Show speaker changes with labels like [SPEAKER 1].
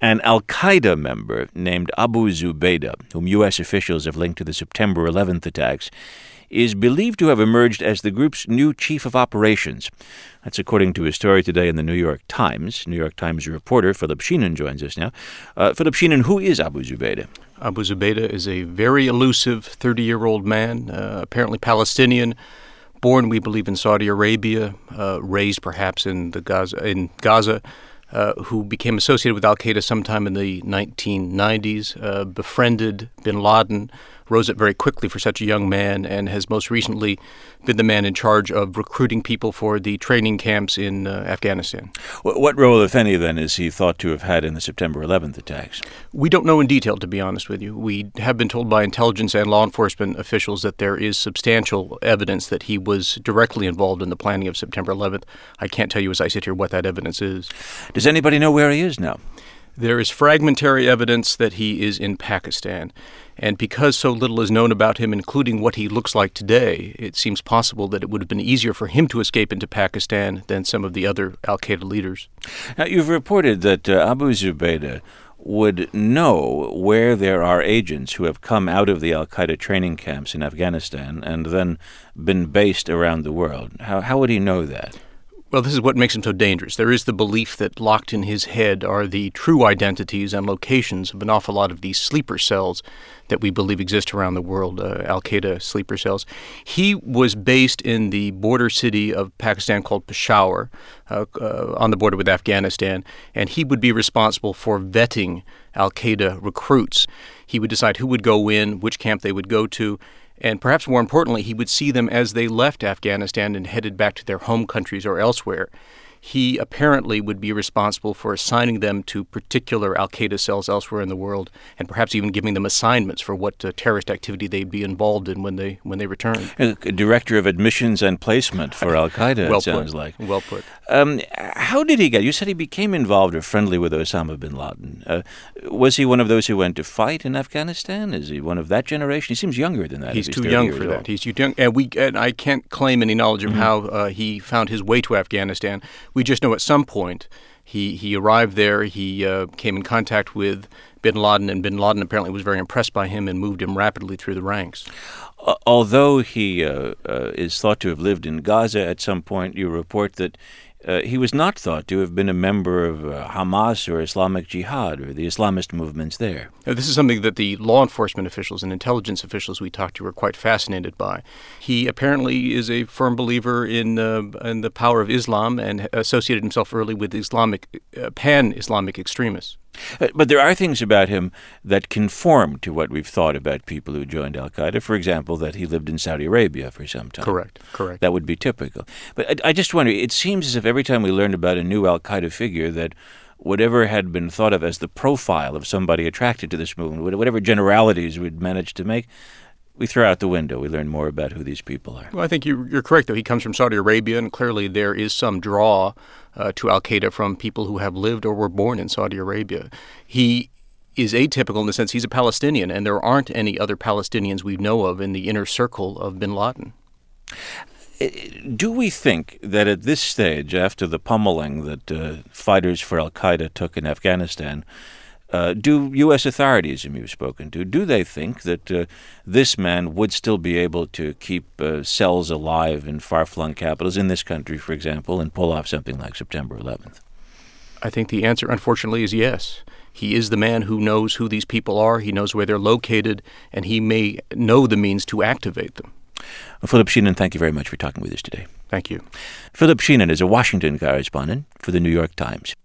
[SPEAKER 1] An al-Qaeda member named Abu Zubaydah, whom U.S. officials have linked to the September 11th attacks, is believed to have emerged as the group's new chief of operations. That's according to a story today in the New York Times. New York Times reporter Philip Sheehan joins us now. Philip Sheehan, who is Abu Zubaydah?
[SPEAKER 2] Abu Zubaydah is a very elusive 30-year-old man, apparently Palestinian, born, we believe, in Saudi Arabia, raised perhaps in Gaza, who became associated with al-Qaeda sometime in the 1990s, befriended bin Laden, rose up very quickly for such a young man, and has most recently been the man in charge of recruiting people for the training camps in Afghanistan.
[SPEAKER 1] What role, if any, then, is he thought to have had in the September 11th attacks?
[SPEAKER 2] We don't know in detail, to be honest with you. We have been told by intelligence and law enforcement officials that there is substantial evidence that he was directly involved in the planning of September 11th. I can't tell you as I sit here what that evidence is.
[SPEAKER 1] Does anybody know where he is now?
[SPEAKER 2] There is fragmentary evidence that he is in Pakistan. And because so little is known about him, including what he looks like today, it seems possible that it would have been easier for him to escape into Pakistan than some of the other al-Qaeda leaders.
[SPEAKER 1] Now, you've reported that Abu Zubaydah would know where there are agents who have come out of the al-Qaeda training camps in Afghanistan and then been based around the world. How would he know that?
[SPEAKER 2] Well, this is what makes him so dangerous. There is the belief that locked in his head are the true identities and locations of an awful lot of these sleeper cells that we believe exist around the world, al-Qaeda sleeper cells. He was based in the border city of Pakistan called Peshawar, on the border with Afghanistan, and he would be responsible for vetting al-Qaeda recruits. He would decide who would go in, which camp they would go to, and perhaps more importantly, he would see them as they left Afghanistan and headed back to their home countries or elsewhere. He apparently would be responsible for assigning them to particular al-Qaeda cells elsewhere in the world, and perhaps even giving them assignments for what terrorist activity they'd be involved in when they returned.
[SPEAKER 1] A director of admissions and placement for al-Qaeda,
[SPEAKER 2] well
[SPEAKER 1] it sounds like.
[SPEAKER 2] Well put.
[SPEAKER 1] How did he get? You said he became involved or friendly with Osama bin Laden. Was he one of those who went to fight in Afghanistan? Is he one of that generation? He seems younger than that.
[SPEAKER 2] He's too young for that. He's too young, and I can't claim any knowledge of how he found his way to Afghanistan. We just know at some point he arrived there, he came in contact with bin Laden, and bin Laden apparently was very impressed by him and moved him rapidly through the ranks.
[SPEAKER 1] Although he is thought to have lived in Gaza at some point, you report that he was not thought to have been a member of Hamas or Islamic Jihad or the Islamist movements there.
[SPEAKER 2] This is something that the law enforcement officials and intelligence officials we talked to were quite fascinated by. He apparently is a firm believer in the power of Islam and associated himself early with pan-Islamic extremists.
[SPEAKER 1] But there are things about him that conform to what we've thought about people who joined al-Qaeda. For example, that he lived in Saudi Arabia for some time.
[SPEAKER 2] Correct.
[SPEAKER 1] That would be typical. But I just wonder, it seems as if every time we learn about a new al-Qaeda figure that whatever had been thought of as the profile of somebody attracted to this movement, whatever generalities we'd managed to make, we throw out the window. We learn more about who these people are.
[SPEAKER 2] Well, I think you're correct, though. He comes from Saudi Arabia, and clearly there is some draw to al-Qaeda from people who have lived or were born in Saudi Arabia. He is atypical in the sense he's a Palestinian, and there aren't any other Palestinians we know of in the inner circle of bin Laden.
[SPEAKER 1] Do we think that at this stage, after the pummeling that fighters for al-Qaeda took in Afghanistan, do U.S. authorities whom you've spoken to, do they think that this man would still be able to keep cells alive in far-flung capitals in this country, for example, and pull off something like September 11th?
[SPEAKER 2] I think the answer, unfortunately, is yes. He is the man who knows who these people are, he knows where they're located, and he may know the means to activate them.
[SPEAKER 1] Well, Philip Sheehan, thank you very much for talking with us today.
[SPEAKER 2] Thank you.
[SPEAKER 1] Philip Sheehan is a Washington correspondent for the New York Times.